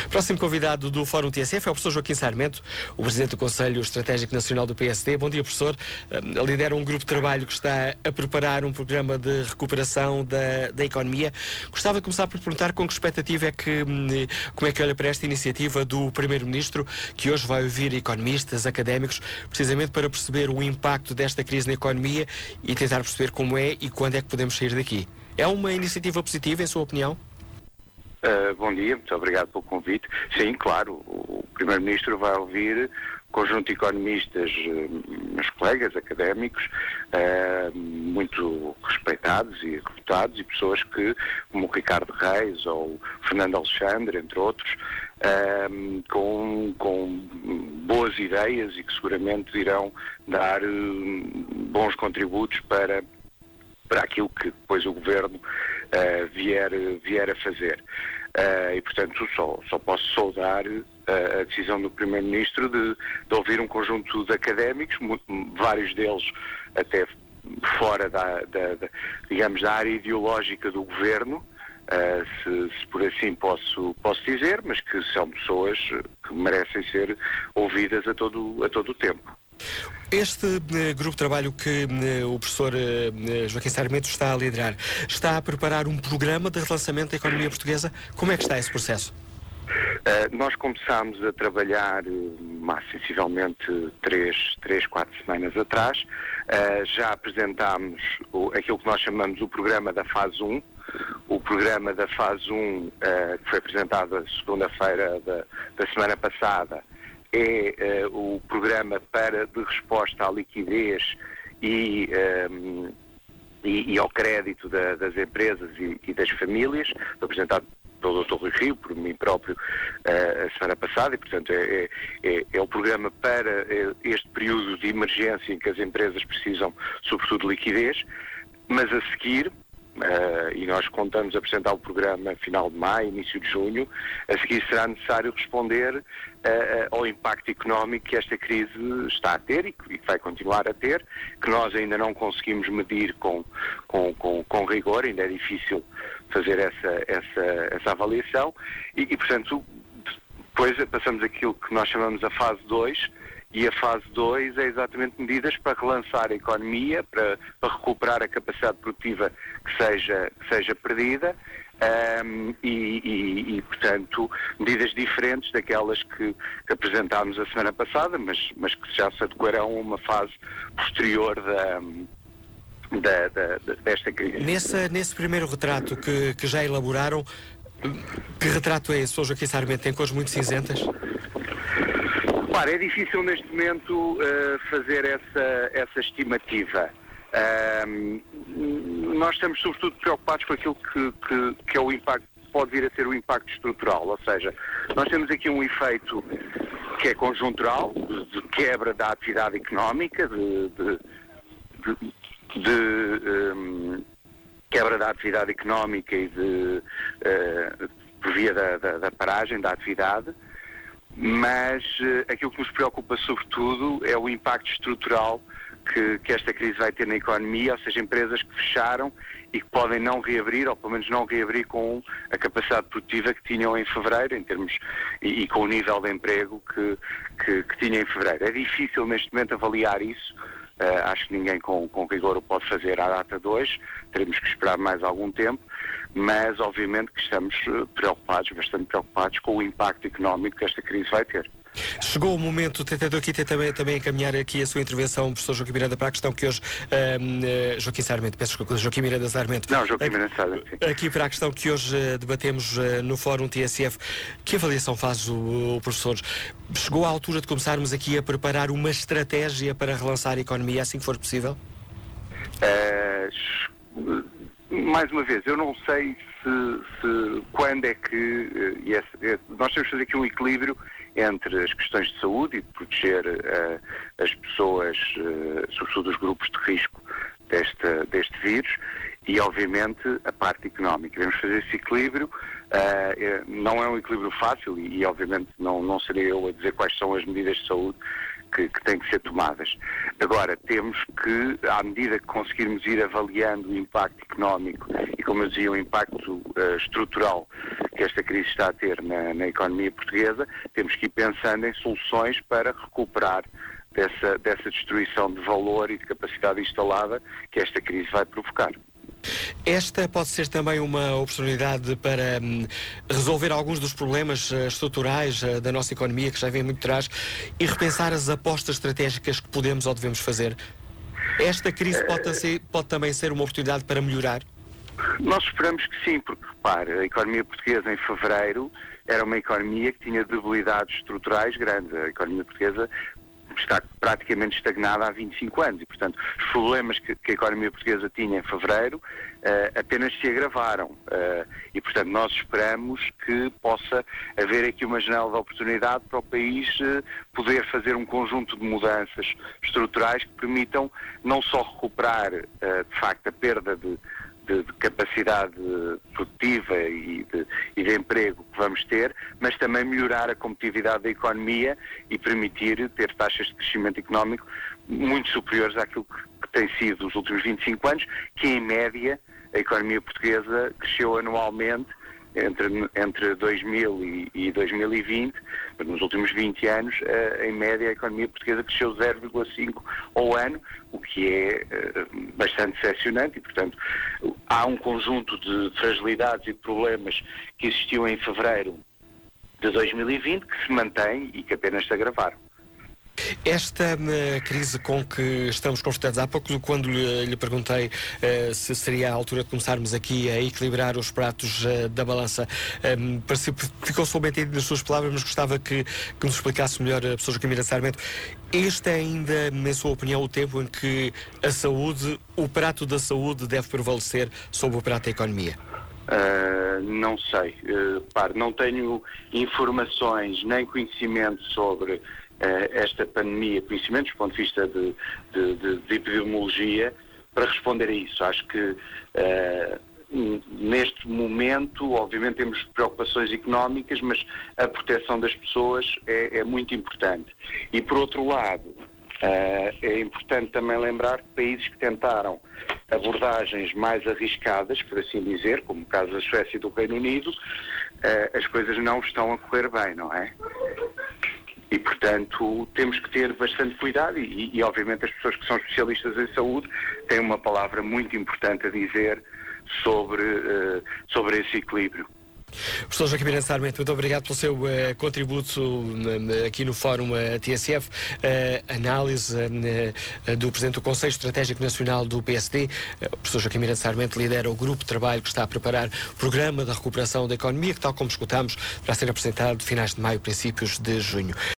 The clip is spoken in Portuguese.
Próximo convidado do Fórum TSF é o professor Joaquim Sarmento, o presidente do Conselho Estratégico Nacional do PSD. Bom dia, professor. Lidera um grupo de trabalho que está a preparar um programa de recuperação da economia. Gostava de começar por perguntar com que expectativa é que, como é que olha para esta iniciativa do Primeiro-Ministro, que hoje vai ouvir economistas, académicos, precisamente para perceber o impacto desta crise na economia e tentar perceber como é e quando é que podemos sair daqui. É uma iniciativa positiva, em sua opinião? Bom dia, muito obrigado pelo convite. Sim, claro, o Primeiro-Ministro vai ouvir um conjunto de economistas, meus colegas académicos, muito respeitados e reputados, e pessoas que, como o Ricardo Reis ou o Fernando Alexandre, entre outros, com boas ideias e que seguramente irão dar bons contributos para aquilo que depois o Governo vier a fazer. E, portanto, só posso saudar a decisão do Primeiro-Ministro de ouvir um conjunto de académicos, vários deles até fora digamos, da área ideológica do Governo, se por assim posso dizer, mas que são pessoas que merecem ser ouvidas a todo o tempo. Este grupo de trabalho que o professor Joaquim Sarmento está a liderar, está a preparar um programa de relançamento da economia portuguesa? Como é que está esse processo? Nós começámos a trabalhar sensivelmente 4 semanas atrás. Já apresentámos aquilo que nós chamamos o programa da fase 1. O programa da fase 1, que foi apresentado a segunda-feira da semana passada, é o programa de resposta à liquidez e ao crédito das empresas e das famílias, foi apresentado pelo Dr. Rui Rio, por mim próprio, a semana passada, e portanto é o programa para este período de emergência em que as empresas precisam sobretudo de liquidez, mas a seguir, e nós contamos apresentar o programa final de maio, início de junho, a seguir será necessário responder ao impacto económico que esta crise está a ter e que vai continuar a ter, que nós ainda não conseguimos medir com rigor, ainda é difícil fazer essa avaliação, e portanto depois passamos aquilo que nós chamamos a fase 2, e a fase 2 é exatamente medidas para relançar a economia, para recuperar a capacidade produtiva que seja perdida, e portanto, medidas diferentes daquelas que apresentámos a semana passada, mas que já se adequarão a uma fase posterior desta crise. Nesse primeiro retrato que já elaboraram, que retrato é esse, Sr. Joaquim Sarmento? Tem cores muito cinzentas? Claro, é difícil neste momento fazer essa estimativa. Nós estamos sobretudo preocupados com aquilo que é o impacto, pode vir a ser o impacto estrutural, ou seja, nós temos aqui um efeito que é conjuntural, de quebra da atividade económica, quebra da atividade económica e por via da paragem da atividade, mas aquilo que nos preocupa sobretudo é o impacto estrutural que esta crise vai ter na economia, ou seja, empresas que fecharam e que podem não reabrir, ou pelo menos não reabrir com a capacidade produtiva que tinham em fevereiro, em termos, e com o nível de emprego que tinham em fevereiro. É difícil neste momento avaliar isso. Acho que ninguém com rigor o pode fazer à data de hoje, teremos que esperar mais algum tempo, mas obviamente que estamos bastante preocupados com o impacto económico que esta crise vai ter. Chegou o momento, tentando aqui também encaminhar aqui a sua intervenção, professor Joaquim Miranda, para a questão que hoje Joaquim Sarmento, peço desculpa, Joaquim Miranda Sarmento. Não, Joaquim Miranda Sarmento, sim. Aqui para a questão que hoje debatemos no Fórum TSF, que avaliação faz o professor? Chegou à altura de começarmos aqui a preparar uma estratégia para relançar a economia, assim que for possível? Mais uma vez, eu não sei se quando é que nós temos que fazer aqui um equilíbrio entre as questões de saúde e de proteger as pessoas, sobretudo os grupos de risco deste vírus, e obviamente a parte económica. Devemos fazer esse equilíbrio. Não é um equilíbrio fácil e obviamente não serei eu a dizer quais são as medidas de saúde que têm que ser tomadas. Agora, temos que, à medida que conseguirmos ir avaliando o impacto económico e, como eu dizia, o impacto estrutural que esta crise está a ter na economia portuguesa, temos que ir pensando em soluções para recuperar dessa destruição de valor e de capacidade instalada que esta crise vai provocar. Esta pode ser também uma oportunidade para resolver alguns dos problemas estruturais da nossa economia, que já vem muito atrás, e repensar as apostas estratégicas que podemos ou devemos fazer. Esta crise pode também ser uma oportunidade para melhorar? Nós esperamos que sim, porque, repare, a economia portuguesa em fevereiro era uma economia que tinha debilidades estruturais grandes. A economia portuguesa está praticamente estagnada há 25 anos e, portanto, os problemas que a economia portuguesa tinha em fevereiro apenas se agravaram e, portanto, nós esperamos que possa haver aqui uma janela de oportunidade para o país poder fazer um conjunto de mudanças estruturais que permitam não só recuperar, de facto, a perda de capacidade produtiva e de emprego que vamos ter, mas também melhorar a competitividade da economia e permitir ter taxas de crescimento económico muito superiores àquilo que tem sido os últimos 25 anos, que em média a economia portuguesa cresceu anualmente entre 2000 e 2020, nos últimos 20 anos, em média a economia portuguesa cresceu 0,5 ao ano, o que é bastante decepcionante e, portanto, há um conjunto de fragilidades e de problemas que existiam em fevereiro de 2020 que se mantém e que apenas se agravaram. Esta crise com que estamos confrontados, há pouco quando lhe perguntei se seria a altura de começarmos aqui a equilibrar os pratos da balança, ficou subentendido nas suas palavras, mas gostava que nos explicasse melhor a professora Joaquim Miranda Sarmento. Este é ainda, na sua opinião, o tempo em que a saúde, o prato da saúde deve prevalecer sobre o prato da economia? Não sei. Não tenho informações nem conhecimento sobre esta pandemia, conhecimentos do ponto de vista de epidemiologia, para responder a isso. Acho que neste momento, obviamente, temos preocupações económicas, mas a proteção das pessoas é muito importante. E, por outro lado, é importante também lembrar que países que tentaram abordagens mais arriscadas, por assim dizer, como o caso da Suécia e do Reino Unido, as coisas não estão a correr bem, não é? E, portanto, temos que ter bastante cuidado e, obviamente, as pessoas que são especialistas em saúde têm uma palavra muito importante a dizer sobre esse equilíbrio. Professor Joaquim Miranda Sarmento, muito obrigado pelo seu contributo aqui no Fórum TSF, análise do Presidente do Conselho Estratégico Nacional do PSD. O professor Joaquim Miranda Sarmento lidera o grupo de trabalho que está a preparar o programa da recuperação da economia, que, tal como escutamos, vai ser apresentado finais de maio, princípios de junho.